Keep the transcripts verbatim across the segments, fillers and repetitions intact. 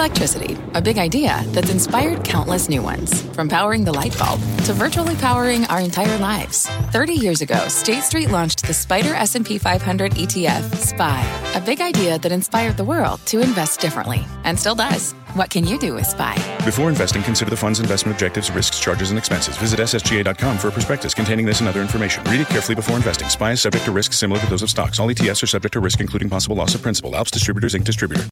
Electricity, a big idea that's inspired countless new ones. From powering the light bulb to virtually powering our entire lives. thirty years ago, State Street launched the Spider S and P five hundred E T F, S P Y, a big idea that inspired the world to invest differently, and still does. What can you do with S P Y? Before investing, consider the fund's investment objectives, risks, charges, and expenses. Visit S S G A dot com for a prospectus containing this and other information. Read it carefully before investing. S P Y is subject to risks similar to those of stocks. All E T Fs are subject to risk, including possible loss of principal. Alps Distributors, Incorporated distributor.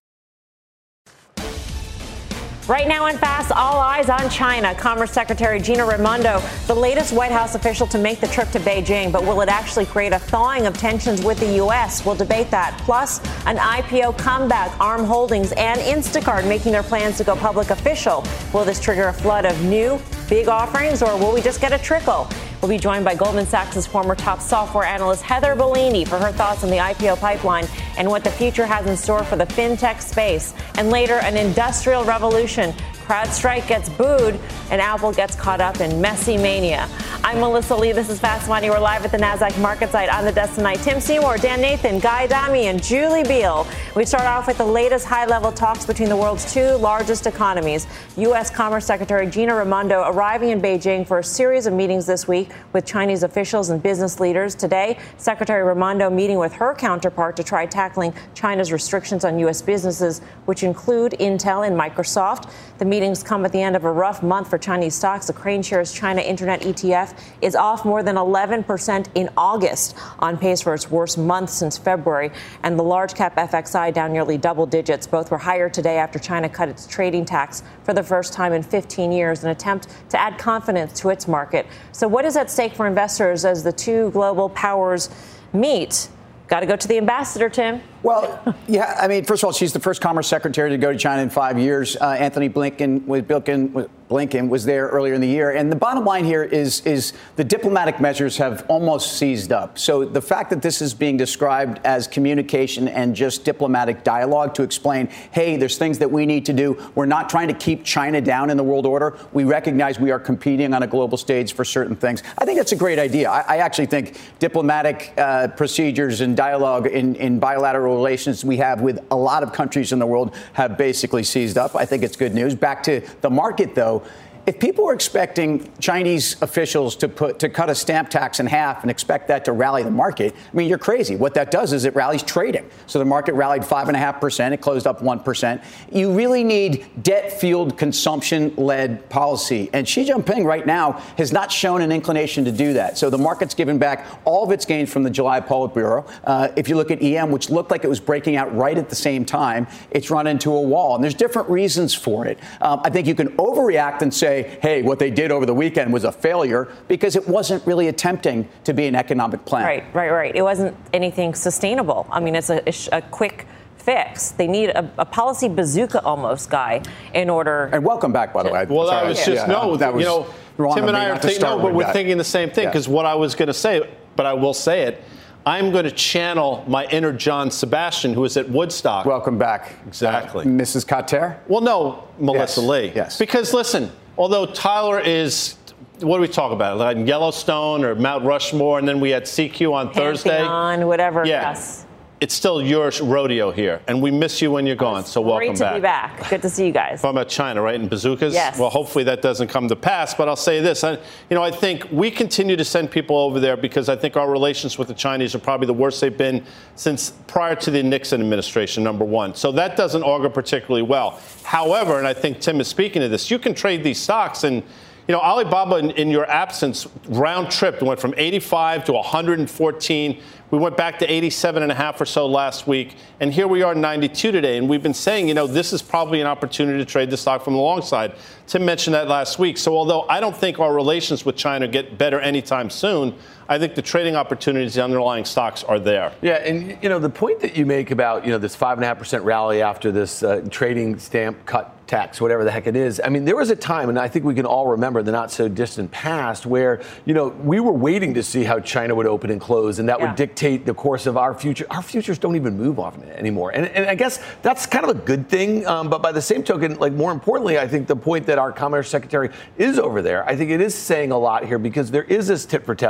Right now in Fast, all eyes on China. Commerce Secretary Gina Raimondo, the latest White House official to make the trip to Beijing. But will it actually create a thawing of tensions with the U S? We'll debate that. Plus, an I P O comeback, Arm Holdings and Instacart making their plans to go public official. Will this trigger a flood of new, big offerings, or will we just get a trickle? We'll be joined by Goldman Sachs' former top software analyst Heather Bellini for her thoughts on the I P O pipeline and what the future has in store for the fintech space. And later, an industrial revolution. CrowdStrike gets booed and Apple gets caught up in messy mania. I'm Melissa Lee. This is Fast Money. We're live at the NASDAQ market site. On the desk tonight, Tim Seymour, Dan Nathan, Guy Adami, and Julie Beal. We start off with the latest high-level talks between the world's two largest economies. U S. Commerce Secretary Gina Raimondo arriving in Beijing for a series of meetings this week with Chinese officials and business leaders. Today, Secretary Raimondo meeting with her counterpart to try tackling China's restrictions on U S businesses, which include Intel and Microsoft. The meetings come at the end of a rough month for Chinese stocks. The Crane Shares China Internet E T F is off more than eleven percent in August, on pace for its worst month since February. And the large cap F X I down nearly double digits. Both were higher today after China cut its trading tax for the first time in fifteen years, an attempt to add confidence to its market. So what is at stake for investors as the two global powers meet? Got to go to the ambassador, Tim. Well, yeah, I mean, first of all, she's the first commerce secretary to go to China in five years. Uh, Anthony Blinken was, Blinken, Blinken was there earlier in the year. And the bottom line here is, is the diplomatic measures have almost seized up. So the fact that this is being described as communication and just diplomatic dialogue to explain, hey, there's things that we need to do. We're not trying to keep China down in the world order. We recognize we are competing on a global stage for certain things. I think that's a great idea. I, I actually think diplomatic uh, procedures and dialogue in, in bilateral relations we have with a lot of countries in the world have basically seized up. I think it's good news. Back to the market, though. If people are expecting Chinese officials to put to cut a stamp tax in half and expect that to rally the market, I mean, you're crazy. What that does is it rallies trading. So the market rallied five and a half percent. It closed up one percent. You really need debt-fueled, consumption-led policy. And Xi Jinping right now has not shown an inclination to do that. So the market's given back all of its gains from the July Politburo. Uh, if you look at E M, which looked like it was breaking out right at the same time, it's run into a wall. And there's different reasons for it. Um, I think you can overreact and say, hey, what they did over the weekend was a failure because it wasn't really attempting to be an economic plan. Right, right, right. It wasn't anything sustainable. I mean, it's a, a quick fix. They need a, a policy bazooka almost, Guy, in order. And welcome back, by the way. Well, Sorry. I was just, yeah, no, that was you know, Tim and I are thinking, no, but we're that. thinking the same thing because yeah. what I was going to say, but I will say it. I'm going to channel my inner John Sebastian, who is at Woodstock. Welcome back. Exactly. Uh, Missus Cotter? Well, no, Melissa yes. Lee. Yes. Because, listen, although Tyler is, what do we talk about? Like Yellowstone or Mount Rushmore, and then we had C Q on Pantheon, Thursday. On whatever, yeah. yes. It's still your rodeo here, and we miss you when you're gone, so welcome back. Great to be back. Good to see you guys. Talking about China, right, and bazookas? Yes. Well, hopefully that doesn't come to pass, but I'll say this. I, you know, I think we continue to send people over there because I think our relations with the Chinese are probably the worst they've been since prior to the Nixon administration, number one. So that doesn't augur particularly well. However, and I think Tim is speaking to this, you can trade these stocks and you know, Alibaba, in, in your absence, round trip went from eighty-five to one hundred fourteen. We went back to eighty-seven and a half or so last week. And here we are, ninety-two today. And we've been saying, you know, this is probably an opportunity to trade the stock from the long side. Tim mentioned that last week. So although I don't think our relations with China get better anytime soon, I think the trading opportunities, the underlying stocks are there. Yeah, and, you know, the point that you make about, you know, this five point five percent rally after this uh, trading stamp cut tax, whatever the heck it is. I mean, there was a time, and I think we can all remember the not so distant past, where, you know, we were waiting to see how China would open and close, and that yeah. would dictate the course of our future. Our futures don't even move often anymore. And, and I guess that's kind of a good thing. Um, but by the same token, like more importantly, I think the point that our Commerce Secretary is over there, I think it is saying a lot here because there is this tit for tat. We still do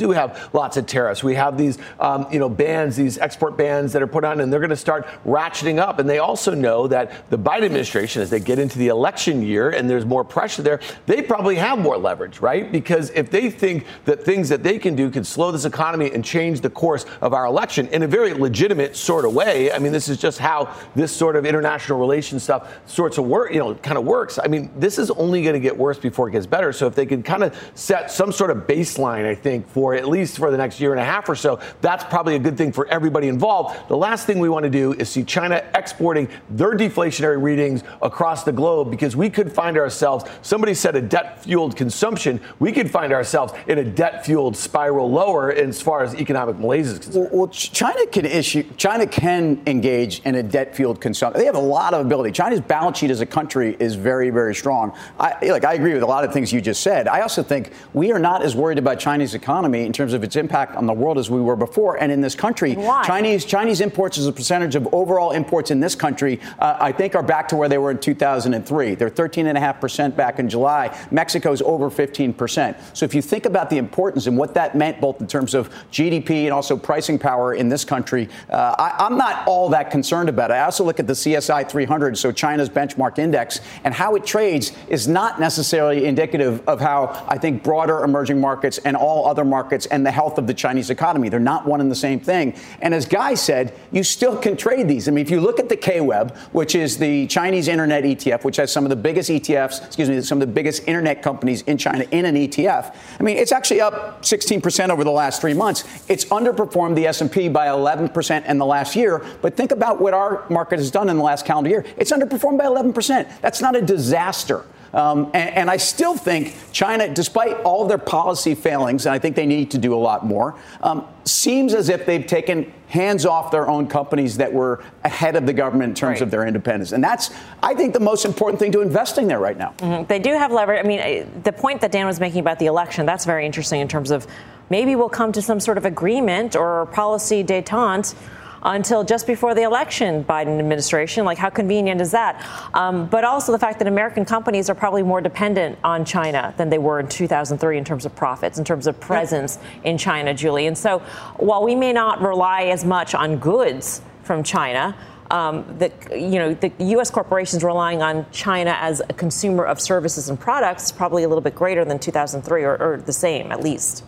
do have lots of tariffs. We have these, um, you know, bans, these export bans that are put on, and they're going to start ratcheting up. And they also know that the Biden administration, as they get into the election year and there's more pressure there, they probably have more leverage, right? Because if they think that things that they can do can slow this economy and change the course of our election in a very legitimate sort of way, I mean, this is just how this sort of international relations stuff sorts of work, you know, kind of works. I mean, this is only going to get worse before it gets better. So if they can kind of set some sort of baseline, I think, for at least for the next year and a half or so, that's probably a good thing for everybody involved. The last thing we want to do is see China exporting their deflationary readings across the globe, because we could find ourselves, somebody said a debt-fueled consumption, we could find ourselves in a debt-fueled spiral lower as far as economic malaise is concerned. Well, well China can issue, China can engage in a debt-fueled consumption. They have a lot of ability. China's balance sheet as a country is very, very strong. I, like, I agree with a lot of things you just said. I also think we are not as worried about Chinese economy in terms of its impact on the world as we were before. And in this country, Why? Chinese Chinese imports as a percentage of overall imports in this country, uh, I think, are back to where they were in two thousand three. They're thirteen point five percent back in July. Mexico's over fifteen percent. So if you think about the importance and what that meant, both in terms of G D P and also pricing power in this country, uh, I, I'm not all that concerned about it. I also look at the C S I three hundred, so China's benchmark index, and how it trades is not necessarily indicative of how I think broader emerging markets and all other markets and the health of the Chinese economy. They're not one and the same thing. And as Guy said, you still can trade these. I mean, if you look at the K W E B, which is the Chinese internet E T F, which has some of the biggest E T Fs, excuse me, some of the biggest internet companies in China in an E T F. I mean, it's actually up sixteen percent over the last three months. It's underperformed the S and P by eleven percent in the last year. But think about what our market has done in the last calendar year. It's underperformed by eleven percent. That's not a disaster. Um, and, and I still think China, despite all of their policy failings, and I think they need to do a lot more, um, seems as if they've taken hands off their own companies that were ahead of the government in terms right. of their independence. And that's, I think, the most important thing to investing there right now. Mm-hmm. They do have leverage. I mean, the point that Dan was making about the election, that's very interesting in terms of maybe we'll come to some sort of agreement or policy détente until just before the election, Biden administration. Like, how convenient is that? Um, but also the fact that American companies are probably more dependent on China than they were in two thousand three in terms of profits, in terms of presence in China, Julie. And so while we may not rely as much on goods from China, um, the, you know, the U S corporations relying on China as a consumer of services and products is probably a little bit greater than two thousand three, or, or the same, at least.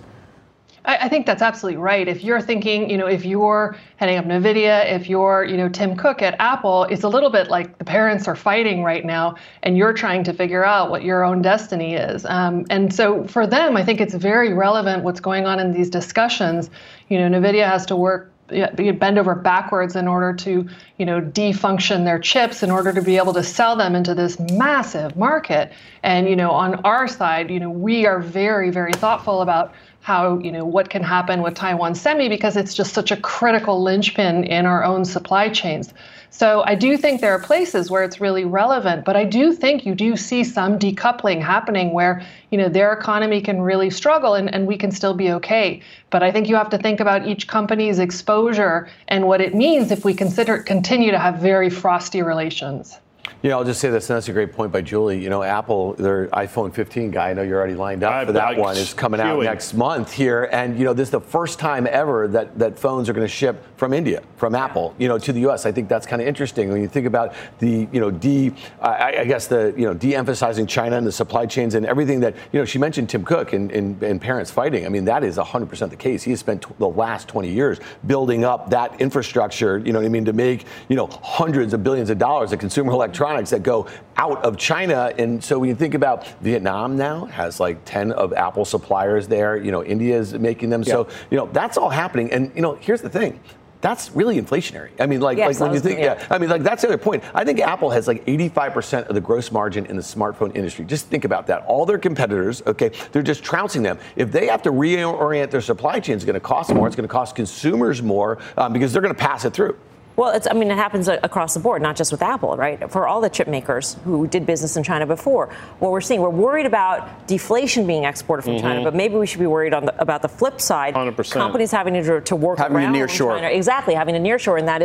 I think that's absolutely right. If you're thinking, you know, if you're heading up NVIDIA, if you're, you know, Tim Cook at Apple, it's a little bit like the parents are fighting right now and you're trying to figure out what your own destiny is. Um, and so for them, I think it's very relevant what's going on in these discussions. You know, NVIDIA has to work bend over backwards in order to, you know, defunction their chips in order to be able to sell them into this massive market. And, you know, on our side, you know, we are very, very thoughtful about how, you know, what can happen with Taiwan Semi, because it's just such a critical linchpin in our own supply chains. So I do think there are places where it's really relevant, but I do think you do see some decoupling happening where, you know, their economy can really struggle and, and we can still be okay. But I think you have to think about each company's exposure and what it means if we consider continue to have very frosty relations. Yeah, I'll just say this, and that's a great point by Julie. You know, Apple, their iPhone fifteen guy, I know you're already lined up I, for that I, one, is coming out queuing. next month here. And, you know, this is the first time ever that, that phones are going to ship from India, from Apple, you know, to the U S. I think that's kind of interesting when you think about the, you know, de, I, I guess the, you know, de-emphasizing China and the supply chains and everything that, you know, she mentioned Tim Cook and, and, and parents fighting. I mean, that is one hundred percent the case. He has spent t- the last twenty years building up that infrastructure, you know what I mean, to make, you know, hundreds of billions of dollars of consumer electronics that go out of China. And so when you think about Vietnam now has like ten of Apple suppliers there, you know, India is making them. Yeah. So, you know, that's all happening. And, you know, here's the thing. That's really inflationary. I mean, like, yes, like when you think, yeah. yeah, I mean, like that's the other point. I think Apple has like eighty-five percent of the gross margin in the smartphone industry. Just think about that. All their competitors, okay, they're just trouncing them. If they have to reorient their supply chain, it's going to cost more. It's going to cost consumers more um, because they're going to pass it through. Well, it's, I mean, it happens across the board, not just with Apple, right? For all the chip makers who did business in China before, what we're seeing, we're worried about deflation being exported from mm-hmm. China, but maybe we should be worried on the, about the flip side. one hundred percent. Companies having to, to work having around a nearshore. China. Exactly, having a nearshore, and that is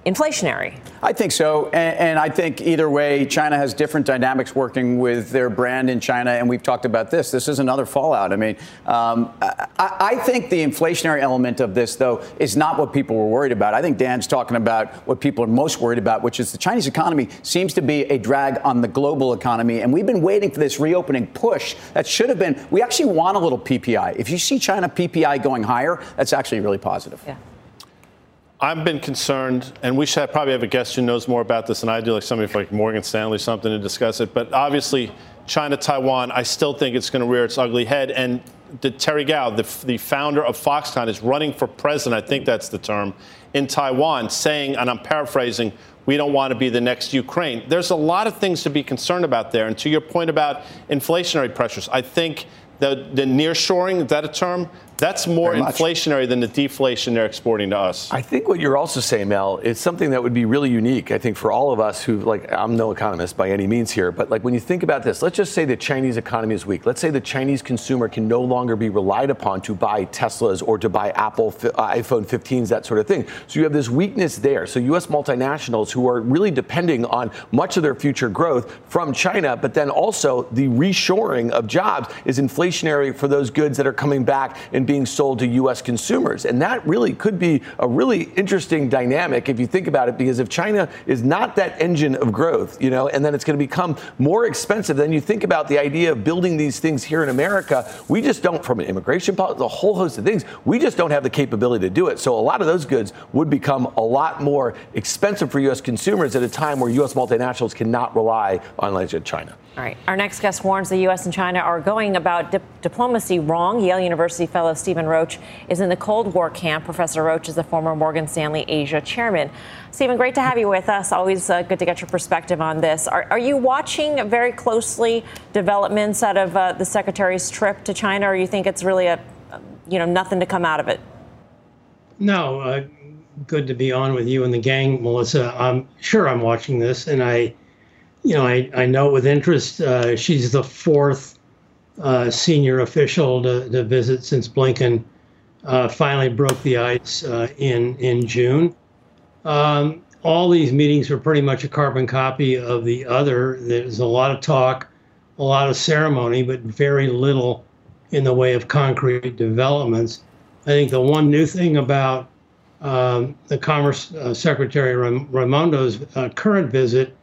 inflationary. I think so. And, and I think either way, China has different dynamics working with their brand in China. And we've talked about this. This is another fallout. I mean, um, I, I think the inflationary element of this, though, is not what people were worried about. I think Dan's talking about what people are most worried about, which is the Chinese economy seems to be a drag on the global economy. And we've been waiting for this reopening push that should have been. We actually want a little P P I. If you see China P P I going higher, that's actually really positive. Yeah. I've been concerned, and we should probably have a guest who knows more about this than I do, like somebody from like Morgan Stanley or something to discuss it. But obviously, China, Taiwan, I still think it's going to rear its ugly head. And the Terry Gou, the, the founder of Foxconn, is running for president, I think that's the term, in Taiwan, saying, and I'm paraphrasing, we don't want to be the next Ukraine. There's a lot of things to be concerned about there. And to your point about inflationary pressures, I think the, the nearshoring, is that a term? That's more inflationary than the deflation they're exporting to us. I think what you're also saying, Mel, is something that would be really unique, I think, for all of us who, like, I'm no economist by any means here, but like when you think about this, let's just say the Chinese economy is weak. Let's say the Chinese consumer can no longer be relied upon to buy Teslas or to buy Apple uh, iPhone fifteens, that sort of thing. So you have this weakness there. So U S multinationals who are really depending on much of their future growth from China, but then also the reshoring of jobs is inflationary for those goods that are coming back and being sold to U S consumers. And that really could be a really interesting dynamic if you think about it, because if China is not that engine of growth, you know, and then it's going to become more expensive, then you think about the idea of building these things here in America. We just don't, from an immigration policy, a whole host of things, we just don't have the capability to do it. So a lot of those goods would become a lot more expensive for U S consumers at a time where U S multinationals cannot rely on China. All right. Our next guest warns the U S and China are going about dip- diplomacy wrong. Yale University fellow Stephen Roach is in the Cold War camp. Professor Roach is the former Morgan Stanley Asia chairman. Stephen, great to have you with us. Always uh, good to get your perspective on this. Are, are you watching very closely developments out of uh, the secretary's trip to China, or you think it's really a, you know, nothing to come out of it? No. Uh, good to be on with you and the gang, Melissa. I'm sure I'm watching this, and I. You know, I, I know with interest, uh, she's the fourth uh, senior official to, to visit since Blinken uh, finally broke the ice uh, in, in June. Um, all these meetings were pretty much a carbon copy of the other. There's a lot of talk, a lot of ceremony, but very little in the way of concrete developments. I think the one new thing about um, the Commerce uh, Secretary Raimondo's uh, current visit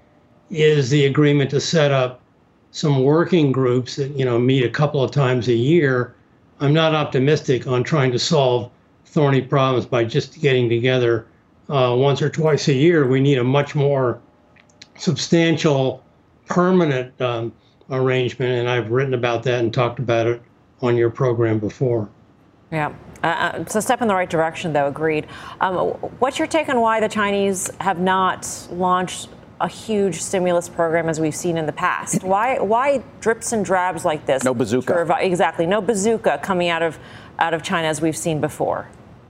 is the agreement to set up some working groups that, you know, meet a couple of times a year. I'm not optimistic on trying to solve thorny problems by just getting together uh, once or twice a year. We need a much more substantial, permanent um, arrangement, and I've written about that and talked about it on your program before. Yeah, uh, it's a step in the right direction, though, agreed. Um, what's your take on why the Chinese have not launched a huge stimulus program as we've seen in the past? Why why drips and drabs like this? No bazooka. Revi- exactly. No bazooka coming out of out of China as we've seen before.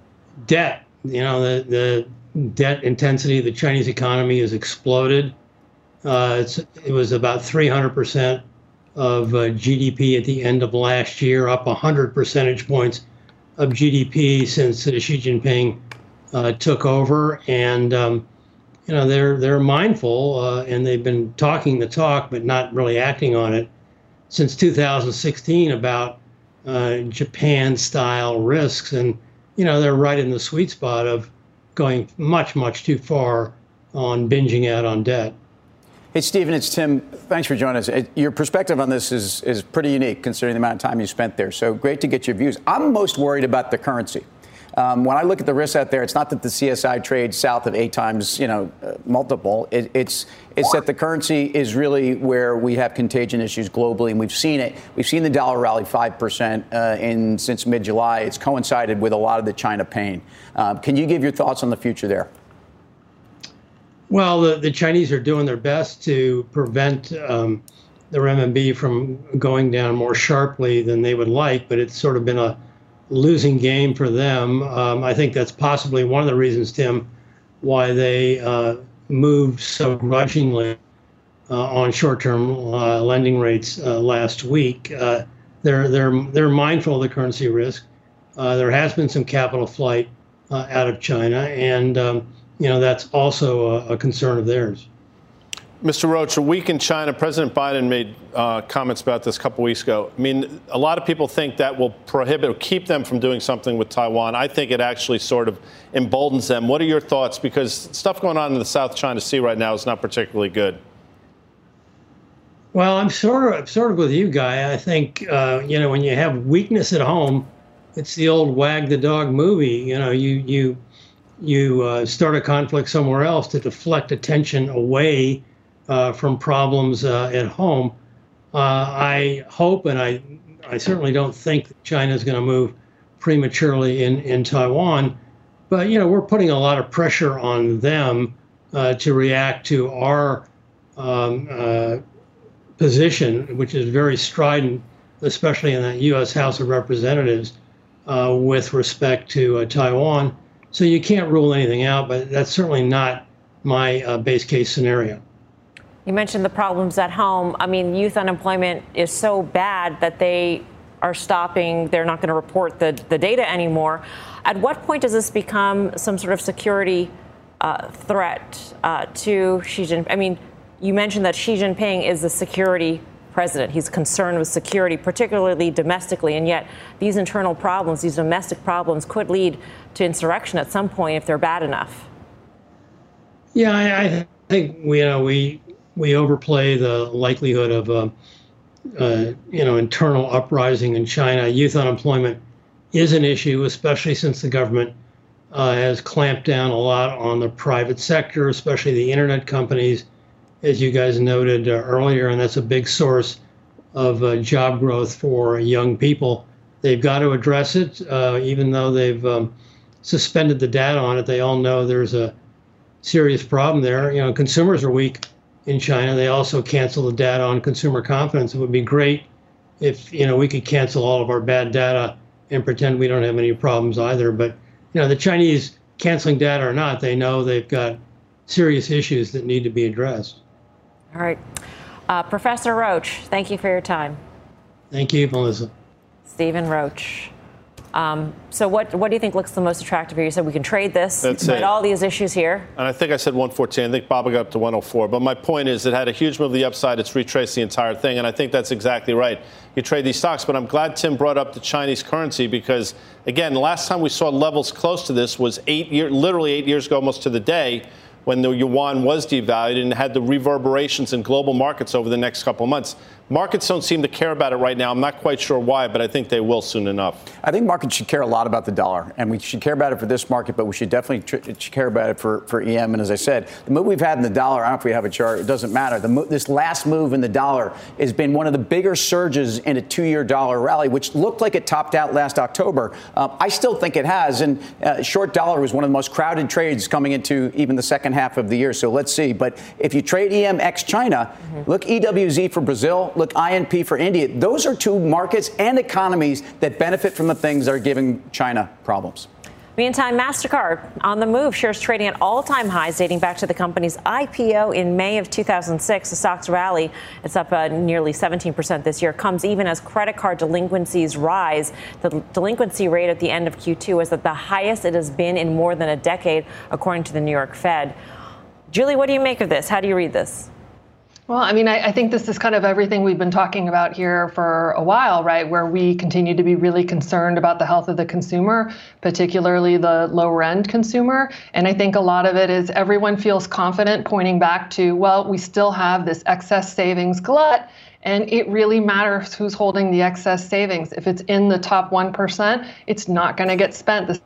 Debt. You know, the, the debt intensity of the Chinese economy has exploded. Uh, it's, it was about three hundred percent of uh, G D P at the end of last year, up one hundred percentage points of G D P since uh, Xi Jinping uh, took over. And um, You know, they're they're mindful uh, and they've been talking the talk, but not really acting on it since two thousand sixteen about uh, Japan-style risks. And, you know, they're right in the sweet spot of going much, much too far on binging out on debt. Hey, Stephen, it's Tim. Thanks for joining us. Your perspective on this is, is pretty unique considering the amount of time you spent there. So great to get your views. I'm most worried about the currency. Um, when I look at the risks out there, it's not that the C S I trades south of eight times, you know, uh, multiple. It, it's it's that the currency is really where we have contagion issues globally, and we've seen it. We've seen the dollar rally five percent uh, in since mid-July. It's coincided with a lot of the China pain. Um, can you give your thoughts on the future there? Well, the, the Chinese are doing their best to prevent um, the renminbi from going down more sharply than they would like, but it's sort of been a losing game for them. Um, I think that's possibly one of the reasons, Tim, why they uh, moved so grudgingly uh, on short-term uh, lending rates uh, last week. Uh, they're they're they're mindful of the currency risk. Uh, there has been some capital flight uh, out of China, and um, you know, that's also a, a concern of theirs. Mister Roach, a week in China, President Biden made uh, comments about this a couple weeks ago. I mean, a lot of people think that will prohibit or keep them from doing something with Taiwan. I think it actually sort of emboldens them. What are your thoughts? Because stuff going on in the South China Sea right now is not particularly good. Well, I'm sort of sort of with you, Guy. I think, uh, you know, when you have weakness at home, it's the old wag the dog movie. You know, you you you uh, start a conflict somewhere else to deflect attention away Uh, from problems uh, at home. Uh, I hope, and I, I certainly don't think that China is going to move prematurely in, in Taiwan, but, you know, we're putting a lot of pressure on them uh, to react to our um, uh, position, which is very strident, especially in the U S House of Representatives, uh, with respect to uh, Taiwan. So you can't rule anything out, but that's certainly not my uh, base case scenario. You mentioned the problems at home. I mean, youth unemployment is so bad that they are stopping. They're not going to report the, the data anymore. At what point does this become some sort of security uh, threat uh, to Xi Jinping? I mean, you mentioned that Xi Jinping is the security president. He's concerned with security, particularly domestically. And yet these internal problems, these domestic problems could lead to insurrection at some point if they're bad enough. Yeah, I, I think we, you know, we, we overplay the likelihood of, uh, uh, you know, internal uprising in China. Youth unemployment is an issue, especially since the government uh, has clamped down a lot on the private sector, especially the internet companies, as you guys noted uh, earlier, and that's a big source of uh, job growth for young people. They've got to address it, uh, even though they've um, suspended the data on it. They all know there's a serious problem there. You know, consumers are weak in China. They also cancel the data on consumer confidence. It would be great if, you know, we could cancel all of our bad data and pretend we don't have any problems either. But, you know, the Chinese, canceling data or not, they know they've got serious issues that need to be addressed. All right. Uh, Professor Roach, thank you for your time. Thank you, Melissa. Stephen Roach. Um, so what what do you think looks the most attractive here? You said we can trade this, That's but it. all these issues here. And I think I said one fourteen. I think Bob got up to one oh four. But my point is it had a huge move to the upside. It's retraced the entire thing. And I think that's exactly right. You trade these stocks. But I'm glad Tim brought up the Chinese currency because, again, the last time we saw levels close to this was eight years, literally eight years ago, almost to the day, when the yuan was devalued and had the reverberations in global markets over the next couple of months. Markets don't seem to care about it right now. I'm not quite sure why, but I think they will soon enough. I think markets should care a lot about the dollar, and we should care about it for this market, but we should definitely tr- care about it for, for E M. And as I said, the move we've had in the dollar, I don't know if we have a chart, it doesn't matter. The mo- this last move in the dollar has been one of the bigger surges in a two-year dollar rally, which looked like it topped out last October. Um, I still think it has, and uh, short dollar was one of the most crowded trades coming into even the second half of the year, so let's see. But if you trade E M ex China, mm-hmm. look E W Z for Brazil, look I N P for India. Those are two markets and economies that benefit from the things that are giving China problems. Meantime, MasterCard on the move, shares trading at all-time highs dating back to the company's I P O in May of two thousand six. The stock's rally, it's up uh, nearly seventeen percent this year, comes even as credit card delinquencies rise. The delinquency rate at the end of Q two was at the highest it has been in more than a decade, according to the New York Fed. Julie, what do you make of this? How do you read this? Well, I mean, I, I think this is kind of everything we've been talking about here for a while, right? Where we continue to be really concerned about the health of the consumer, particularly the lower end consumer. And I think a lot of it is everyone feels confident pointing back to, well, we still have this excess savings glut. And it really matters who's holding the excess savings. If it's in the top one percent, it's not going to get spent. This-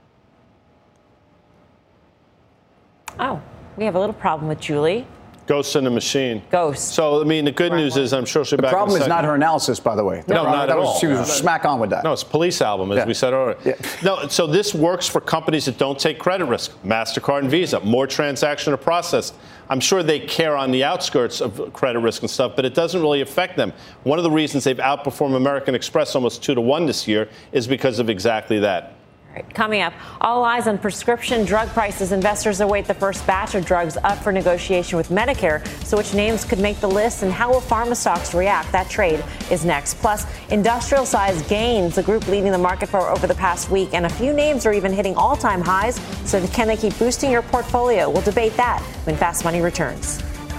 oh, we have a little problem with Julie. Ghosts in the machine. Ghosts. So, I mean, the good news is I'm sure she'll be back. The problem in a is not her analysis, by the way. The no, problem, not that at was, all. She was no, smack on with that. No, it's a police album, as yeah. we said earlier. Yeah. No, so this works for companies that don't take credit risk. MasterCard and Visa, more transactions are processed. I'm sure they care on the outskirts of credit risk and stuff, but it doesn't really affect them. One of the reasons they've outperformed American Express almost two to one this year is because of exactly that. Coming up, all eyes on prescription drug prices. Investors await the first batch of drugs up for negotiation with Medicare. So which names could make the list and how will pharma stocks react? That trade is next. Plus, industrial size gains, the group leading the market for over the past week. And a few names are even hitting all-time highs. So can they keep boosting your portfolio? We'll debate that when Fast Money returns.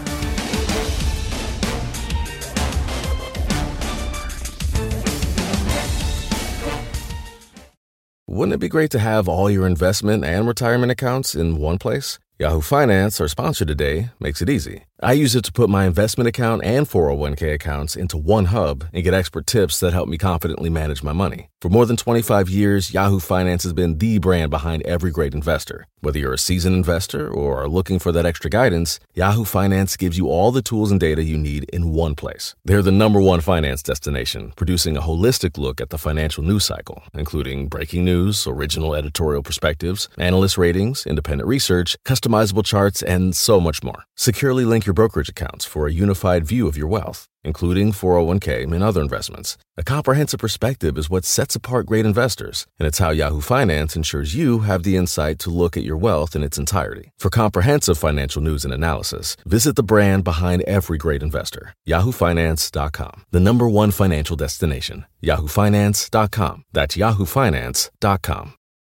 Wouldn't it be great to have all your investment and retirement accounts in one place? Yahoo Finance, our sponsor today, makes it easy. I use it to put my investment account and four oh one k accounts into one hub and get expert tips that help me confidently manage my money. For more than twenty-five years, Yahoo Finance has been the brand behind every great investor. Whether you're a seasoned investor or are looking for that extra guidance, Yahoo Finance gives you all the tools and data you need in one place. They're the number one finance destination, producing a holistic look at the financial news cycle, including breaking news, original editorial perspectives, analyst ratings, independent research, customizable charts, and so much more. Securely link your brokerage accounts for a unified view of your wealth, including four oh one k and other investments. A comprehensive perspective is what sets apart great investors, and it's how Yahoo Finance ensures you have the insight to look at your wealth in its entirety. For comprehensive financial news and analysis, visit the brand behind every great investor, yahoo finance dot com, the number one financial destination, yahoo finance dot com. That's yahoo finance dot com.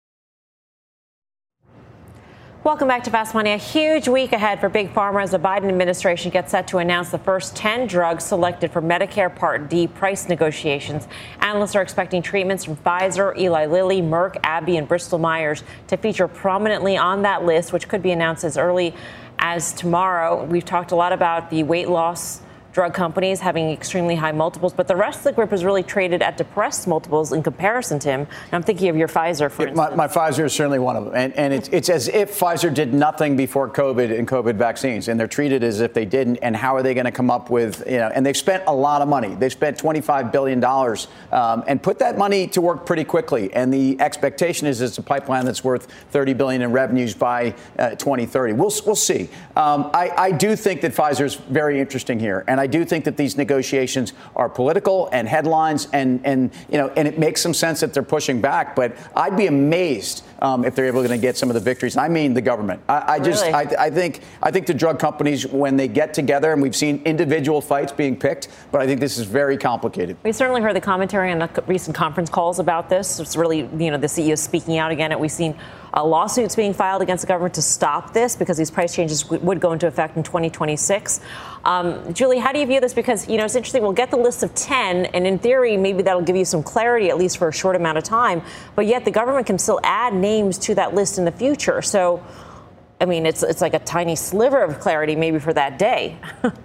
Welcome back to Fast Money. A huge week ahead for Big Pharma as the Biden administration gets set to announce the first ten drugs selected for Medicare Part D price negotiations. Analysts are expecting treatments from Pfizer, Eli Lilly, Merck, AbbVie, and Bristol Myers to feature prominently on that list, which could be announced as early as tomorrow. We've talked a lot about the weight loss drug companies having extremely high multiples, but the rest of the group is really traded at depressed multiples in comparison to him. And I'm thinking of your Pfizer, for yeah, instance. My, my Pfizer is certainly one of them. And, and it's, it's as if Pfizer did nothing before COVID and COVID vaccines, and they're treated as if they didn't. And how are they going to come up with, you know, and they've spent a lot of money. They've spent twenty-five billion dollars um, and put that money to work pretty quickly. And the expectation is it's a pipeline that's worth thirty billion dollars in revenues by uh, twenty thirty. We'll, we'll see. Um, I, I do think that Pfizer is very interesting here. And I do think that these negotiations are political and headlines, and, and you know, and it makes some sense that they're pushing back. But I'd be amazed um, if they're able to get some of the victories. I mean, the government. I, I just, really? I, I think, I think the drug companies, when they get together, and we've seen individual fights being picked, but I think this is very complicated. We certainly heard the commentary on the recent conference calls about this. It's really, you know, the C E O speaking out again. We've seen uh, lawsuits being filed against the government to stop this because these price changes w- would go into effect in twenty twenty-six. Um, Julie, how do you view this? Because, you know, it's interesting. We'll get the list of ten, and in theory, maybe that'll give you some clarity, at least for a short amount of time. But yet the government can still add names to that list in the future. So, I mean, it's it's like a tiny sliver of clarity maybe for that day.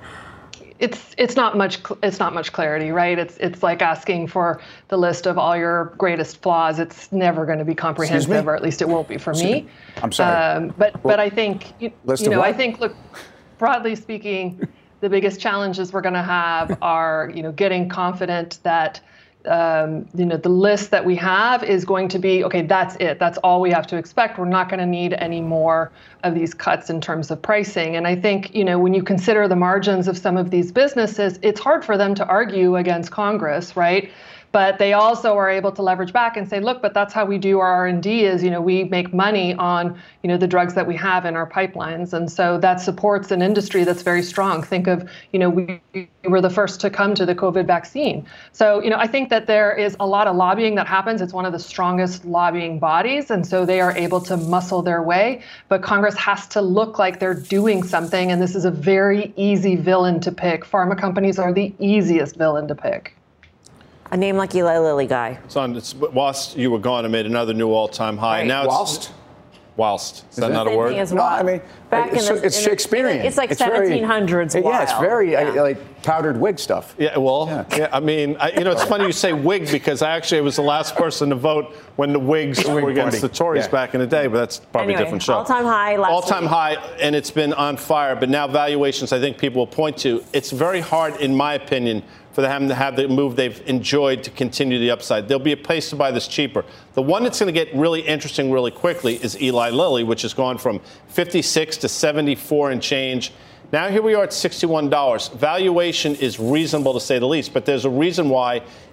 It's it's not much it's not much clarity, right? It's it's like asking for the list of all your greatest flaws. It's never going to be comprehensive, or at least it won't be for Excuse me. I'm sorry. Um, but well, but I think you, you know I think look, broadly speaking, the biggest challenges we're going to have are you know getting confident that um, you know the list that we have is going to be okay. That's it. That's all we have to expect. We're not going to need any more of these cuts in terms of pricing. And I think, you know, when you consider the margins of some of these businesses, it's hard for them to argue against Congress, right? But they also are able to leverage back and say, look, but that's how we do our R and D is, you know, we make money on, you know, the drugs that we have in our pipelines. And so that supports an industry that's very strong. Think of, you know, we, we were the first to come to the COVID vaccine. So, you know, I think that there is a lot of lobbying that happens. It's one of the strongest lobbying bodies. And so they are able to muscle their way. But Congress has to look like they're doing something. And this is a very easy villain to pick. Pharma companies are the easiest villain to pick. A name like Eli Lilly guy. Son, it's, whilst you were gone, it made another new all-time high. Right. Now Whilst? It's, whilst. Is, Is that it? not a Same word? thing as No, well. I mean, Back it's, in the, it's in the- Shakespearean. It's like very- seventeen hundreds. Yeah, it's wild. very Yeah. uh, like powdered wig stuff. Yeah, well, Yeah. yeah. I mean, I, you know, it's funny you say wig because I actually was the last person to vote when the Whigs Whig were against party. the Tories Yeah. back in the day, but that's probably Anyway, a different show. all-time high last All-time week. high, and it's been on fire, but now valuations, I think people will point to. It's very hard, in my opinion, for them to have the move they've enjoyed to continue the upside. There'll be a place to buy this cheaper. The one that's going to get really interesting really quickly is Eli Lilly, which has gone from fifty-six to seventy-four and change. Now here we are at sixty-one dollars. Valuation is reasonable to say the least, but there's a reason why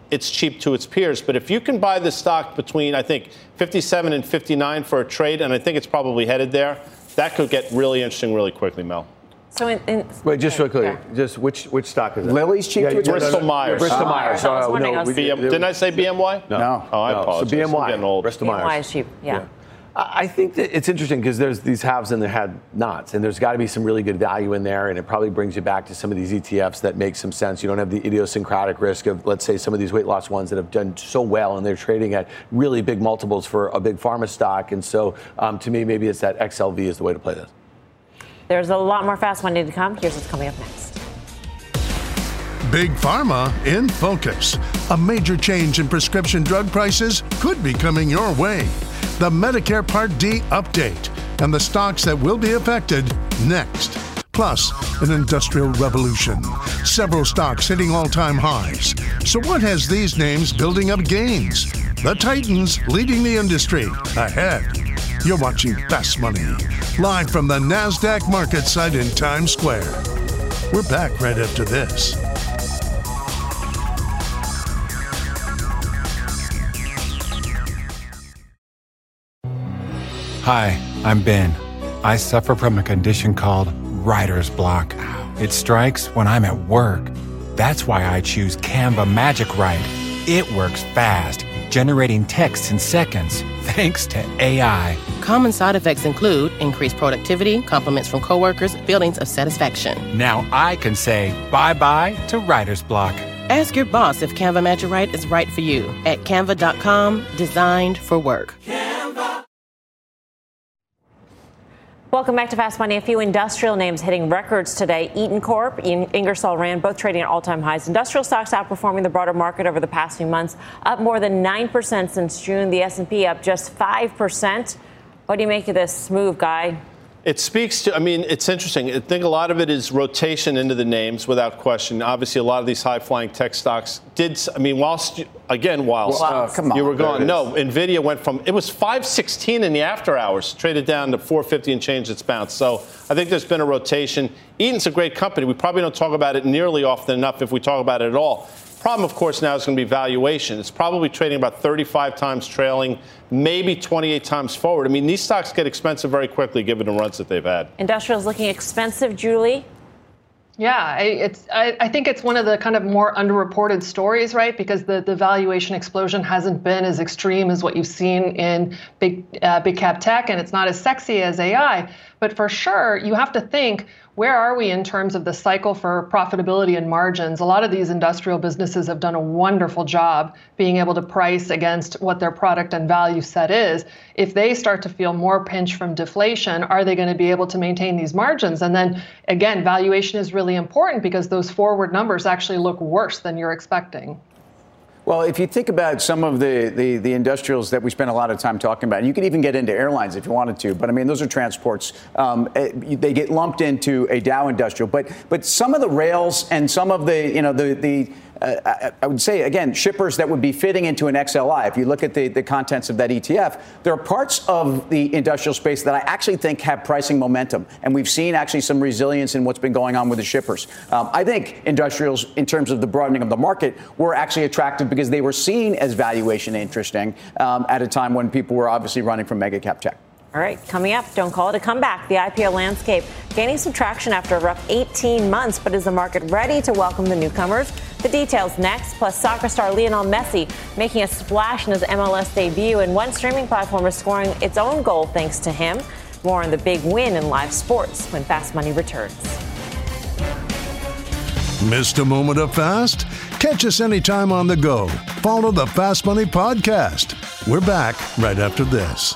it's cheap to its peers. But if you can buy the stock between, I think, fifty-seven and fifty-nine for a trade, and I think it's probably headed there, that could get really interesting really quickly, Mel. So in, in, Wait, just okay, quickly, yeah. just which which stock is it? Lily's cheap. Yeah, to its Bristol Myers. Bristol Oh, Myers. so I was Uh, wondering, no, I was- we- B M, didn't I say B M Y? No. No. Oh, I No, apologize. So B M Y. I'm getting old. Bristol B M Y Myers. is cheap, yeah. I think that it's interesting because there's these haves and there had nots, and there's got to be some really good value in there, and it probably brings you back to some of these E T Fs that make some sense. You don't have the idiosyncratic risk of, let's say, some of these weight loss ones that have done so well, and they're trading at really big multiples for a big pharma stock. And so, um, to me, maybe it's that X L V is the way to play this. There's a lot more Fast Money to come. Here's what's coming up next. Big Pharma in focus. A major change in prescription drug prices could be coming your way. The Medicare Part D update and the stocks that will be affected next. Plus, an industrial revolution. Several stocks hitting all-time highs. So what has these names building up gains? The Titans leading the industry ahead. You're watching Fast Money, live from the NASDAQ market site in Times Square. We're back right after this. Hi, I'm Ben. I suffer from a condition called writer's block. It strikes when I'm at work. That's why I choose Canva Magic Write. It works fast, generating text in seconds, thanks to A I. Common side effects include increased productivity, compliments from coworkers, feelings of satisfaction. Now I can say bye-bye to writer's block. Ask your boss if Canva Magic Write is right for you at canva dot com, designed for work. Welcome back to Fast Money. A few industrial names hitting records today. Eaton Corp, Ingersoll Rand, both trading at all-time highs. Industrial stocks outperforming the broader market over the past few months, up more than nine percent since June. The S and P up just five percent. What do you make of this move, Guy? It speaks to, I mean, it's interesting. I think a lot of it is rotation into the names without question. Obviously, a lot of these high-flying tech stocks did, I mean, whilst, again, whilst well, uh, come on, you were gone. No, is. NVIDIA went from, it was five sixteen in the after hours, traded down to four fifty and changed its bounce. So I think there's been a rotation. Eaton's a great company. We probably don't talk about it nearly often enough if we talk about it at all. Problem, of course, now is going to be valuation. It's probably trading about thirty-five times trailing, maybe twenty-eight times forward. I mean, these stocks get expensive very quickly given the runs that they've had. Industrial's looking expensive, Julie. Yeah, I, it's. I, I think it's one of the kind of more underreported stories, right? Because the, the valuation explosion hasn't been as extreme as what you've seen in big uh, big cap tech, and it's not as sexy as A I. But for sure, you have to think, where are we in terms of the cycle for profitability and margins? A lot of these industrial businesses have done a wonderful job being able to price against what their product and value set is. If they start to feel more pinch from deflation, are they going to be able to maintain these margins? And then, again, valuation is really important because those forward numbers actually look worse than you're expecting. Well, if you think about some of the, the, the industrials that we spend a lot of time talking about, and you could even get into airlines if you wanted to, but I mean, those are transports. Um, they get lumped into a Dow industrial. But but some of the rails and some of the, you know, the, the uh, I, I would say, again, shippers that would be fitting into an X L I, if you look at the, the contents of that E T F, there are parts of the industrial space that I actually think have pricing momentum. And we've seen actually some resilience in what's been going on with the shippers. Um, I think industrials, in terms of the broadening of the market, were actually attractive because they were seen as valuation interesting um, at a time when people were obviously running from mega cap tech. All right, coming up, don't call it a comeback. The I P O landscape gaining some traction after a rough eighteen months, but is the market ready to welcome the newcomers? The details next, plus soccer star Lionel Messi making a splash in his M L S debut, and one streaming platform is scoring its own goal thanks to him. More on the big win in live sports when Fast Money returns. Missed a moment of Fast? Catch us anytime on the go. Follow the Fast Money podcast. We're back right after this.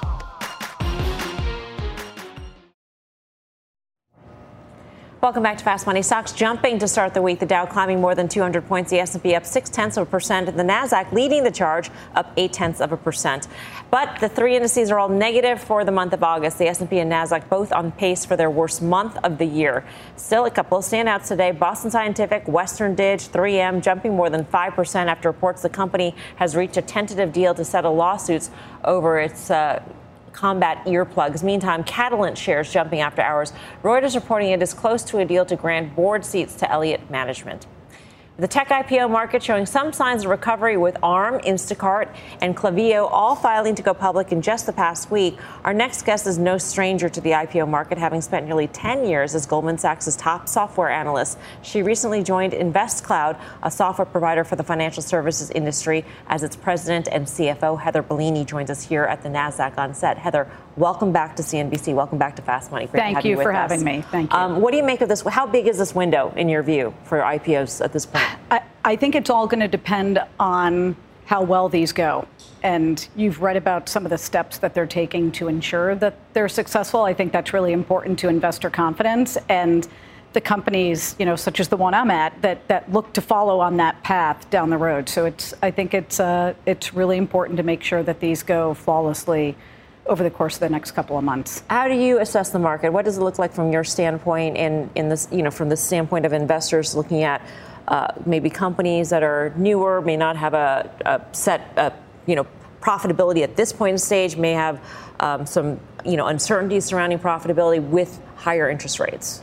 Welcome back to Fast Money. Stocks jumping to start the week. The Dow climbing more than two hundred points. The S and P up six tenths of a percent. And the Nasdaq leading the charge, up eight tenths of a percent. But the three indices are all negative for the month of August. The S and P and Nasdaq both on pace for their worst month of the year. Still, a couple of standouts today. Boston Scientific, Western Dig, three M jumping more than five percent after reports the company has reached a tentative deal to settle lawsuits over its uh, combat earplugs. Meantime, Catalent shares jumping after hours. Reuters reporting it is close to a deal to grant board seats to Elliott Management. The tech I P O market showing some signs of recovery with Arm, Instacart, and Klaviyo all filing to go public in just the past week. Our next guest is no stranger to the I P O market, having spent nearly ten years as Goldman Sachs' top software analyst. She recently joined InvestCloud, a software provider for the financial services industry, as its president and C F O. Heather Bellini joins us here at the NASDAQ on set. Heather, welcome back to C N B C. Welcome back to Fast Money. Great Thank to have you, you with for us. having me. Thank you. Um, what do you make of this? How big is this window, in your view, for I P Os at this point? I, I think it's all going to depend on how well these go. And you've read about some of the steps that they're taking to ensure that they're successful. I think that's really important to investor confidence. And the companies, you know, such as the one I'm at, that, that look to follow on that path down the road. So it's, I think it's, uh, it's really important to make sure that these go flawlessly over the course of the next couple of months. How do you assess the market? What does it look like from your standpoint, and in, in this, you know, from the standpoint of investors looking at uh, maybe companies that are newer, may not have a, a set, uh, you know, profitability at this point in stage, may have um, some, you know, uncertainty surrounding profitability with higher interest rates?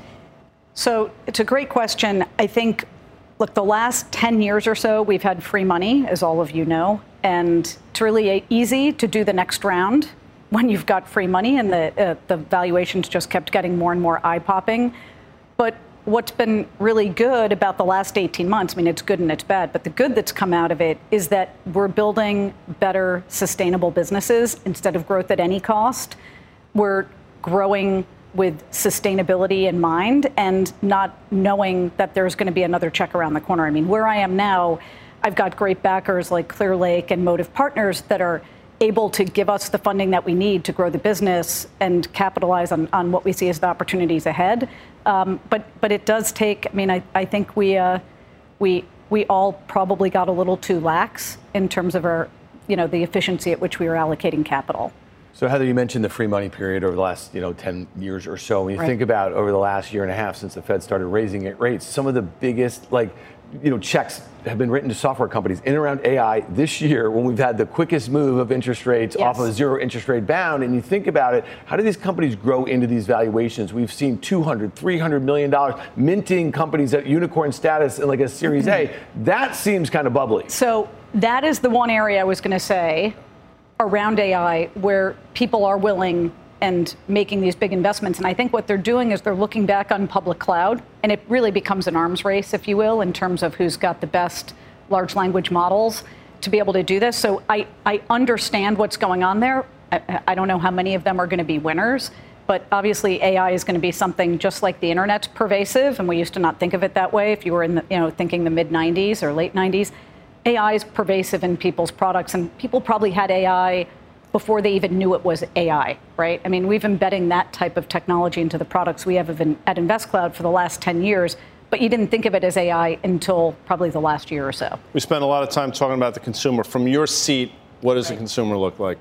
So it's a great question. I think, look, the last ten years or so, we've had free money, as all of you know, and it's really easy to do the next round when you've got free money, and the uh, the valuations just kept getting more and more eye-popping. But what's been really good about the last eighteen months, I mean, it's good and it's bad, but the good that's come out of it is that we're building better, sustainable businesses instead of growth at any cost. We're growing with sustainability in mind and not knowing that there's going to be another check around the corner. I mean, where I am now, I've got great backers like Clear Lake and Motive Partners that are able to give us the funding that we need to grow the business and capitalize on, on what we see as the opportunities ahead. Um, but but it does take, I mean, I, I think we uh, we we all probably got a little too lax in terms of our, you know, the efficiency at which we were allocating capital. So, Heather, you mentioned the free money period over the last, you know, ten years or so. When you right. think about over the last year and a half since the Fed started raising it rates, some of the biggest, like, you know, checks have been written to software companies in and around A I this year, when we've had the quickest move of interest rates yes. off of a zero interest rate bound. And you think about it, how do these companies grow into these valuations? We've seen two hundred, three hundred million dollars minting companies at unicorn status in like a Series A. That seems kind of bubbly. So that is the one area I was going to say around A I where people are willing and making these big investments. And I think what they're doing is they're looking back on public cloud, and it really becomes an arms race, if you will, in terms of who's got the best large language models to be able to do this. So I, I understand what's going on there. I, I don't know how many of them are going to be winners, but obviously A I is going to be something just like the internet's pervasive, and we used to not think of it that way if you were in the, you know, thinking the mid nineties or late nineties. A I is pervasive in people's products, and people probably had A I before they even knew it was A I, right? I mean, we've embedding that type of technology into the products we have at InvestCloud for the last ten years, but you didn't think of it as A I until probably the last year or so. We spent a lot of time talking about the consumer. From your seat, what does right. the consumer look like?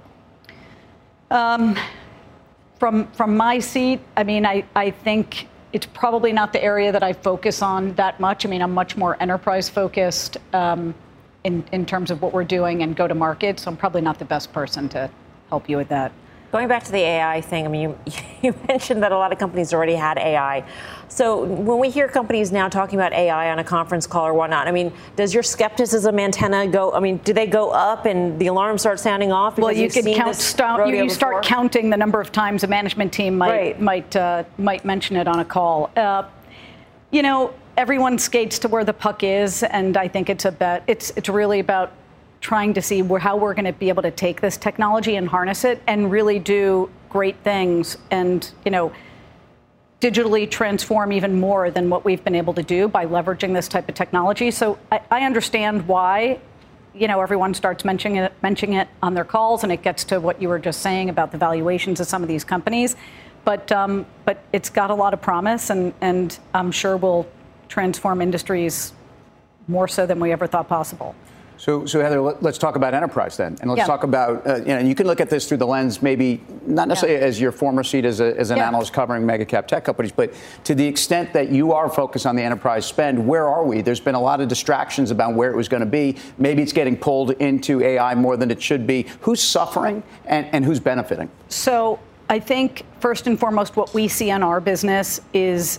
Um, from from my seat, I mean, I, I think it's probably not the area that I focus on that much. I mean, I'm much more enterprise focused um, in, in terms of what we're doing and go to market, so I'm probably not the best person to help you with that. Going back to the A I thing, I mean, you, you mentioned that a lot of companies already had A I. So when we hear companies now talking about A I on a conference call or whatnot, I mean, does your skepticism antenna go, I mean, do they go up and the alarms start sounding off? Well, you can count, start, you, you start counting the number of times a management team might right. might uh, might mention it on a call. Uh, you know, everyone skates to where the puck is, and I think it's a bet. It's it's really about trying to see where, how we're going to be able to take this technology and harness it and really do great things and, you know, digitally transform even more than what we've been able to do by leveraging this type of technology. So I, I understand why, you know, everyone starts mentioning it, mentioning it on their calls, and it gets to what you were just saying about the valuations of some of these companies. But um, but it's got a lot of promise, and, and I'm sure will transform industries more so than we ever thought possible. So, so Heather, let's talk about enterprise then, and let's yeah. talk about, uh, you know, you can look at this through the lens, maybe not necessarily yeah. as your former seat as, a, as an yeah. analyst covering mega cap tech companies, but to the extent that you are focused on the enterprise spend, where are we? There's been a lot of distractions about where it was going to be. Maybe it's getting pulled into A I more than it should be. Who's suffering and, and who's benefiting? So I think first and foremost, what we see in our business is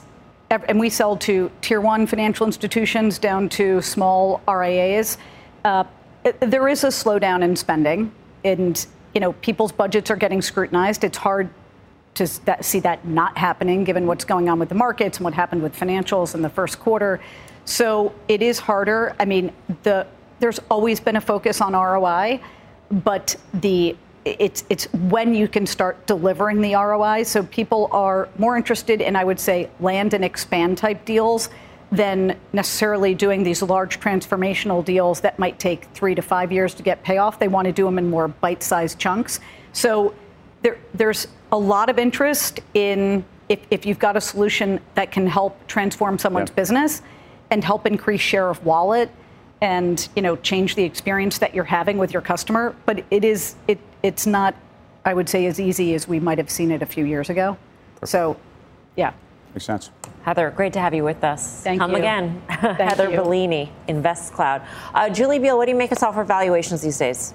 and we sell to tier one financial institutions down to small R I As. Uh, there is a slowdown in spending, and you know people's budgets are getting scrutinized. It's hard to see that not happening, given what's going on with the markets and what happened with financials in the first quarter. So it is harder. I mean, the there's always been a focus on R O I, but the it's it's when you can start delivering the R O I. So people are more interested in, I would say, land and expand type deals than necessarily doing these large transformational deals that might take three to five years to get payoff. They want to do them in more bite-sized chunks. So there there's a lot of interest in if, if you've got a solution that can help transform someone's yeah. business and help increase share of wallet and, you know, change the experience that you're having with your customer. But it is, it it's not, I would say, as easy as we might have seen it a few years ago. Perfect. So, yeah. Makes sense. Heather, great to have you with us. Thank Come you. again. Thank Heather you. Bellini, InvestCloud. Uh, Julie Biel, what do you make of software valuations these days?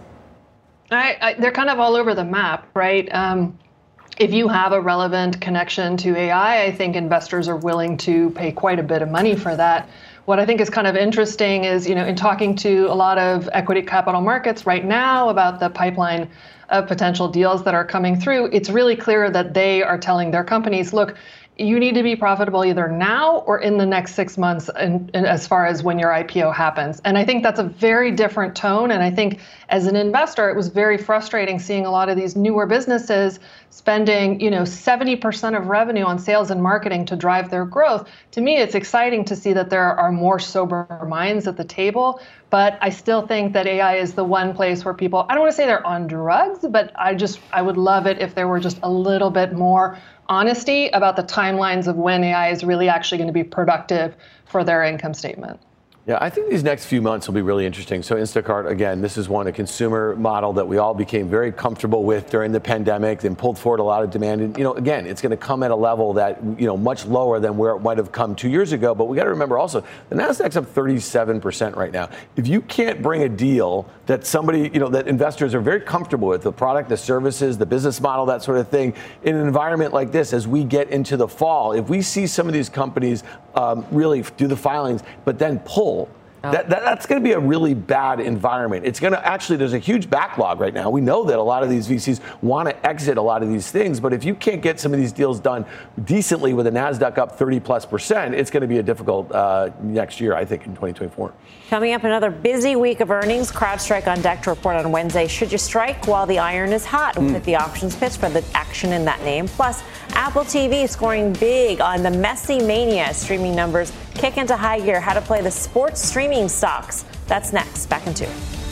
I, I, they're kind of all over the map, right? Um, if you have a relevant connection to A I, I think investors are willing to pay quite a bit of money for that. What I think is kind of interesting is, you know, in talking to a lot of equity capital markets right now about the pipeline of potential deals that are coming through, it's really clear that they are telling their companies, look, you need to be profitable either now or in the next six months in, in, as far as when your I P O happens. And I think that's a very different tone. And I think as an investor, it was very frustrating seeing a lot of these newer businesses spending, you know, seventy percent of revenue on sales and marketing to drive their growth. To me, it's exciting to see that there are more sober minds at the table. But I still think that A I is the one place where people, I don't want to say they're on drugs, but I just, I would love it if there were just a little bit more honesty about the timelines of when A I is really actually going to be productive for their income statement. Yeah, I think these next few months will be really interesting. So Instacart, again, this is one, a consumer model that we all became very comfortable with during the pandemic and pulled forward a lot of demand. And, you know, again, it's going to come at a level that, you know, much lower than where it might have come two years ago. But we got to remember also, the Nasdaq's up thirty-seven percent right now. If you can't bring a deal that somebody, you know, that investors are very comfortable with, the product, the services, the business model, that sort of thing, in an environment like this, as we get into the fall, if we see some of these companies um, really do the filings, but then pull, That, that, that's going to be a really bad environment. It's going to actually, there's a huge backlog right now. We know that a lot of these V Cs want to exit a lot of these things, but if you can't get some of these deals done decently with the Nasdaq up thirty plus percent, it's going to be a difficult uh, next year, I think, in twenty twenty-four. Coming up, another busy week of earnings. CrowdStrike on deck to report on Wednesday. Should you strike while the iron is hot? We'll hit the options pitch for the action in that name. Plus, Apple T V scoring big on the Messi mania. Streaming numbers kick into high gear. How to play the sports streaming stocks. That's next. Back in two.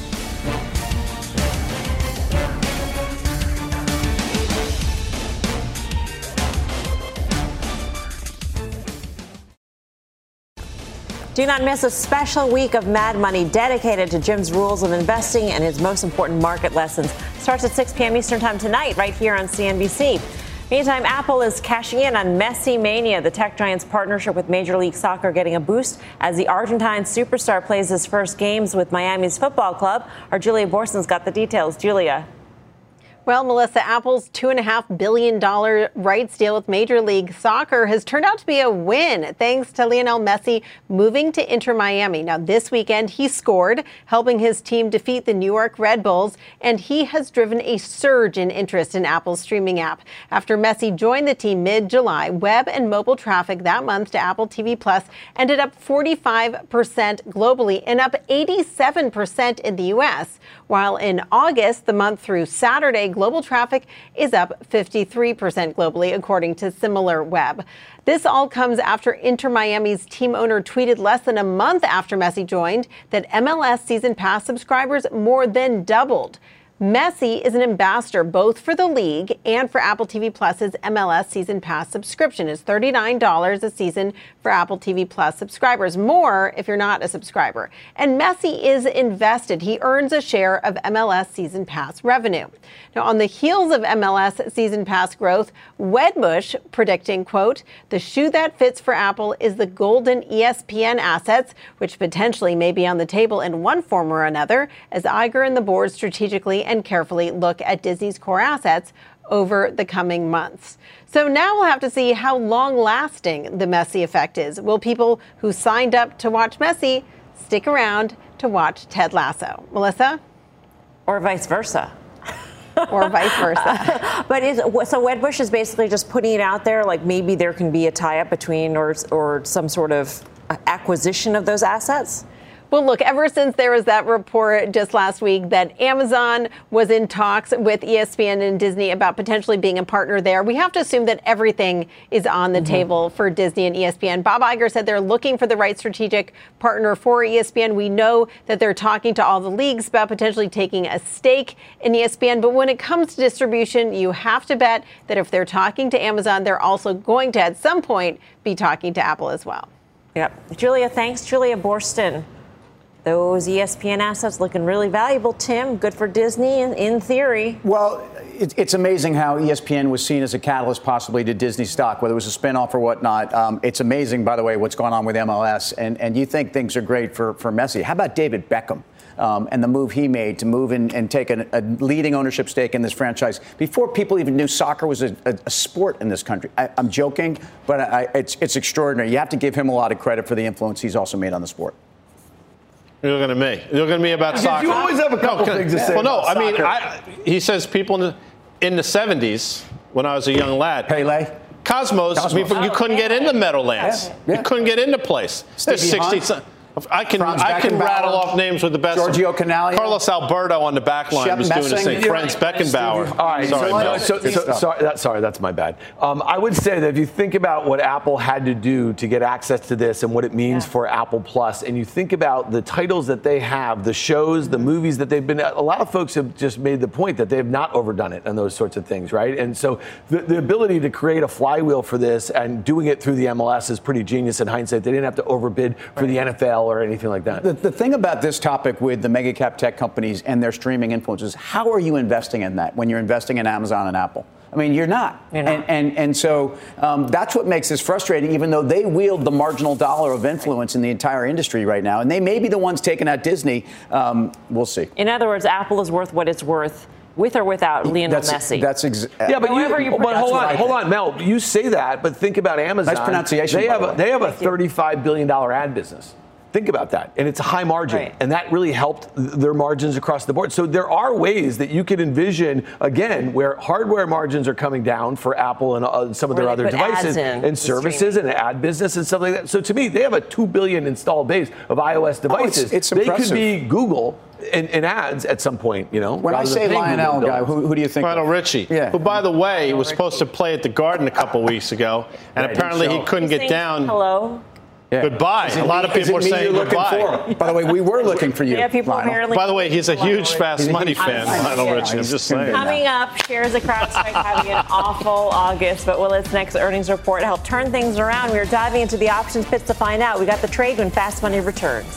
Do not miss a special week of Mad Money dedicated to Jim's rules of investing and his most important market lessons. Starts at six p.m. Eastern Time tonight, right here on C N B C. Meantime, Apple is cashing in on Messi mania. The tech giant's partnership with Major League Soccer getting a boost as the Argentine superstar plays his first games with Miami's football club. Our Julia Borson's got the details. Julia. Well, Melissa, Apple's two point five billion dollars rights deal with Major League Soccer has turned out to be a win, thanks to Lionel Messi moving to Inter Miami. Now, this weekend, he scored, helping his team defeat the New York Red Bulls, and he has driven a surge in interest in Apple's streaming app. After Messi joined the team mid-July, web and mobile traffic that month to Apple T V Plus ended up forty-five percent globally and up eighty-seven percent in the U S, while in August, the month through Saturday, global traffic is up fifty-three percent globally, according to SimilarWeb. This all comes after Inter Miami's team owner tweeted less than a month after Messi joined that M L S Season Pass subscribers more than doubled. Messi is an ambassador both for the league and for Apple T V Plus's M L S Season Pass subscription. It's thirty-nine dollars a season for Apple T V Plus subscribers, more if you're not a subscriber. And Messi is invested. He earns a share of M L S Season Pass revenue. Now, on the heels of M L S Season Pass growth, Wedbush predicting, quote, the shoe that fits for Apple is the golden E S P N assets, which potentially may be on the table in one form or another, as Iger and the board strategically and carefully look at Disney's core assets over the coming months. So now we'll have to see how long-lasting the Messi effect is. Will people who signed up to watch Messi stick around to watch Ted Lasso? Melissa? Or vice versa. Or vice versa. But is so Wedbush is basically just putting it out there, like maybe there can be a tie-up between or or some sort of acquisition of those assets? Well, look, ever since there was that report just last week that Amazon was in talks with E S P N and Disney about potentially being a partner there, we have to assume that everything is on the mm-hmm. table for Disney and E S P N. Bob Iger said they're looking for the right strategic partner for E S P N. We know that they're talking to all the leagues about potentially taking a stake in E S P N. But when it comes to distribution, you have to bet that if they're talking to Amazon, they're also going to at some point be talking to Apple as well. Yep. Julia, thanks. Julia Boorstin. Those E S P N assets looking really valuable, Tim. Good for Disney in, in theory. Well, it, it's amazing how E S P N was seen as a catalyst possibly to Disney stock, whether it was a spinoff or whatnot. Um, it's amazing, by the way, what's going on with M L S. And, and you think things are great for, for Messi. How about David Beckham? Um, and the move he made to move in and take a, a leading ownership stake in this franchise before people even knew soccer was a, a, a sport in this country. I, I'm joking, but I, it's, it's extraordinary. You have to give him a lot of credit for the influence he's also made on the sport. You're looking at me. You're looking at me about because soccer. You always have a couple no, things to say. Well, no, about I mean, soccer. I, he says people in the, in the seventies, when I was a young lad. Pele. Cosmos, Cosmos. I mean, you couldn't get into Meadowlands. Yeah, yeah. You couldn't get into place. There's sixty. I can Franz I can Beckenbauer, rattle off names with the best. Giorgio Canale. Carlos Alberto on the back line Shep was doing the same. Messing. Franz Beckenbauer. All right, sorry, so, Mel. so, so, so, sorry, that, sorry, that's my bad. Um, I would say that if you think about what Apple had to do to get access to this and what it means yeah. for Apple Plus, and you think about the titles that they have, the shows, the movies that they've been, a lot of folks have just made the point that they have not overdone it and those sorts of things, right? And so the, the ability to create a flywheel for this and doing it through the M L S is pretty genius in hindsight. They didn't have to overbid for right. the N F L or anything like that. The, the thing about this topic with the mega cap tech companies and their streaming influences, how are you investing in that when you're investing in Amazon and Apple? I mean, you're not. You're not. And, and, and so um, that's what makes this frustrating, even though they wield the marginal dollar of influence in the entire industry right now. And they may be the ones taking out Disney. Um, we'll see. In other words, Apple is worth what it's worth. With or without Lionel that's, Messi. That's ex- yeah, but, you, you but hold on, hold on, Mel. You say that, but think about Amazon. Nice pronunciation. They have by the a, they have a thirty-five billion dollars ad business. Think about that. And it's a high margin. Right. And that really helped their margins across the board. So there are ways that you can envision, again, where hardware margins are coming down for Apple and uh, some of their Where other devices and services and ad business and stuff like that. So to me, they have a two billion installed base of iOS devices. Oh, it's, it's they impressive. could be Google in, in ads at some point, you know. When I say Lionel, guy, who, who do you think? Lionel Richie. Yeah. Who, by the way, was supposed to play at the Garden a couple weeks ago, and right, apparently he couldn't get down. Hello. Yeah. Goodbye. It, a lot of people are saying goodbye. For? By the way, we were looking for you. Yeah, people Lionel. apparently. By the way, he's a huge Fast Money fan, Lionel Richie. I'm just saying. Coming up, shares of CrowdStrike having an awful August, but will its next earnings report help turn things around? We are diving into the options pits to find out. We got the trade when Fast Money returns.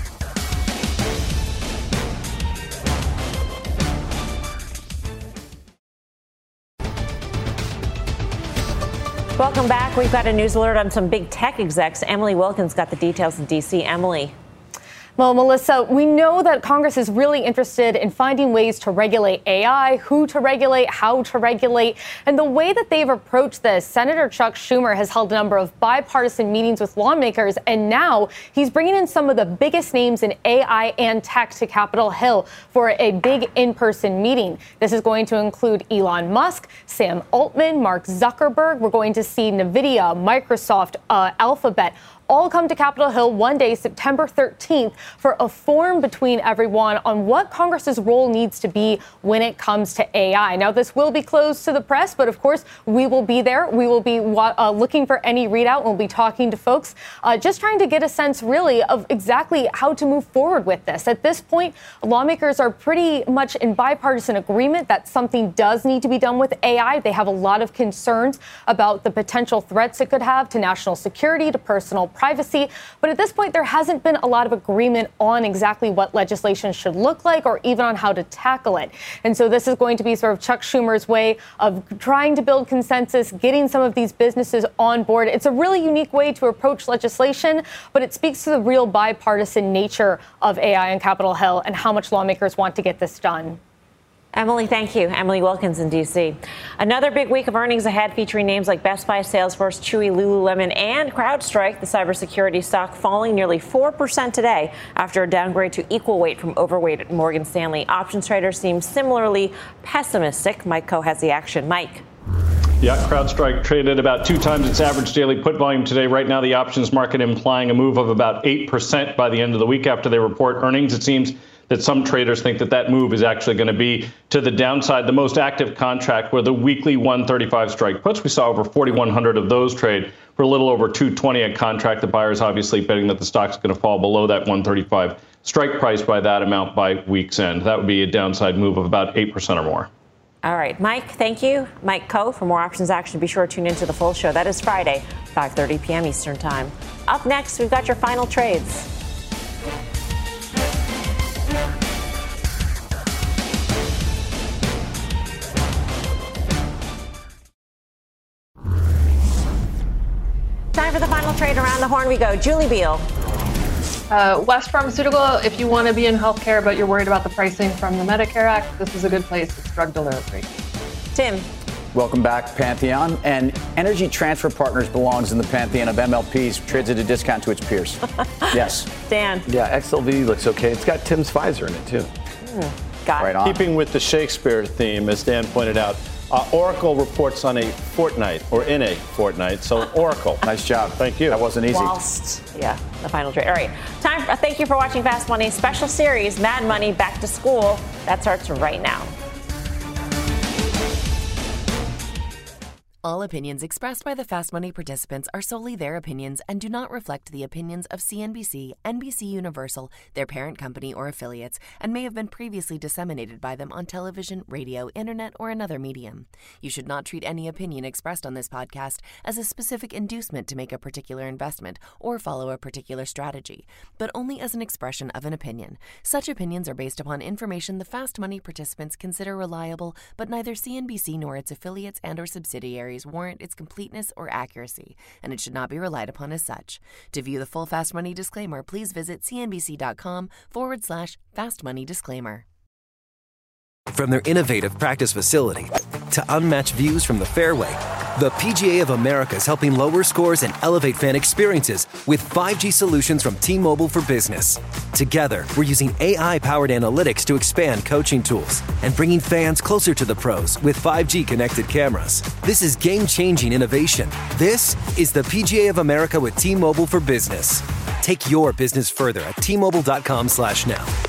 Welcome back. We've got a news alert on some big tech execs. Emily Wilkins got the details in D C. Emily. Well, Melissa, we know that Congress is really interested in finding ways to regulate A I, who to regulate, how to regulate. And the way that they've approached this, Senator Chuck Schumer has held a number of bipartisan meetings with lawmakers, and now he's bringing in some of the biggest names in A I and tech to Capitol Hill for a big in-person meeting. This is going to include Elon Musk, Sam Altman, Mark Zuckerberg. We're going to see NVIDIA, Microsoft, uh, Alphabet, all come to Capitol Hill one day, September thirteenth, for a forum between everyone on what Congress's role needs to be when it comes to A I. Now, this will be closed to the press, but of course, we will be there. We will be uh, looking for any readout. We'll be talking to folks, uh, just trying to get a sense, really, of exactly how to move forward with this. At this point, lawmakers are pretty much in bipartisan agreement that something does need to be done with A I. They have a lot of concerns about the potential threats it could have to national security, to personal privacy. But at this point, there hasn't been a lot of agreement on exactly what legislation should look like or even on how to tackle it. And so this is going to be sort of Chuck Schumer's way of trying to build consensus, getting some of these businesses on board. It's a really unique way to approach legislation, but it speaks to the real bipartisan nature of A I on Capitol Hill and how much lawmakers want to get this done. Emily, thank you. Emily Wilkins in D C. Another big week of earnings ahead, featuring names like Best Buy, Salesforce, Chewy, Lululemon, and CrowdStrike. The cybersecurity stock falling nearly four percent today after a downgrade to equal weight from overweight at Morgan Stanley. Options traders seem similarly pessimistic. Mike Coe has the action. Mike. Yeah, CrowdStrike traded about two times its average daily put volume today. Right now, the options market implying a move of about eight percent by the end of the week after they report earnings. It seems that some traders think that that move is actually going to be to the downside. The most active contract were the weekly one thirty-five strike puts. We saw over forty-one hundred of those trade for a little over two twenty a contract. The buyers obviously betting that the stock's going to fall below that one thirty-five strike price by that amount by week's end. That would be a downside move of about eight percent or more. All right, Mike, thank you. Mike Coe. For more options action, be sure to tune into the full show. That is Friday, five thirty p.m. Eastern Time. Up next, we've got your final trades. Time for the final trade. Around the horn we go. Julie Beal. Uh, West Pharmaceutical, if you want to be in healthcare but you're worried about the pricing from the Medicare Act, this is a good place. It's drug delivery. Tim. Welcome back, Pantheon. And Energy Transfer Partners belongs in the pantheon of M L Ps, trades at a discount to its peers. Yes. Dan. Yeah, X L V looks okay. It's got Tim's Pfizer in it, too. Mm, got right it. on. Keeping with the Shakespeare theme, as Dan pointed out, Uh, Oracle reports on a fortnight, or in a fortnight. So Oracle. Nice job. Thank you. That wasn't easy. Whilst, yeah, the final trade. All right. Time. For, thank you for watching Fast Money special series, Mad Money Back to School. That starts right now. All opinions expressed by the Fast Money participants are solely their opinions and do not reflect the opinions of C N B C, N B C Universal, their parent company, or affiliates, and may have been previously disseminated by them on television, radio, internet, or another medium. You should not treat any opinion expressed on this podcast as a specific inducement to make a particular investment or follow a particular strategy, but only as an expression of an opinion. Such opinions are based upon information the Fast Money participants consider reliable, but neither C N B C nor its affiliates and or subsidiaries warrant its completeness or accuracy, and it should not be relied upon as such. To view the full Fast Money disclaimer, please visit cnbc.com forward slash Fast Money Disclaimer. From their innovative practice facility to unmatched views from the fairway, the P G A of America is helping lower scores and elevate fan experiences with five G solutions from T-Mobile for Business. Together, we're using A I-powered analytics to expand coaching tools and bringing fans closer to the pros with five G connected cameras. This is game-changing innovation. This is the P G A of America with T-Mobile for Business. Take your business further at T Mobile dot com slash now.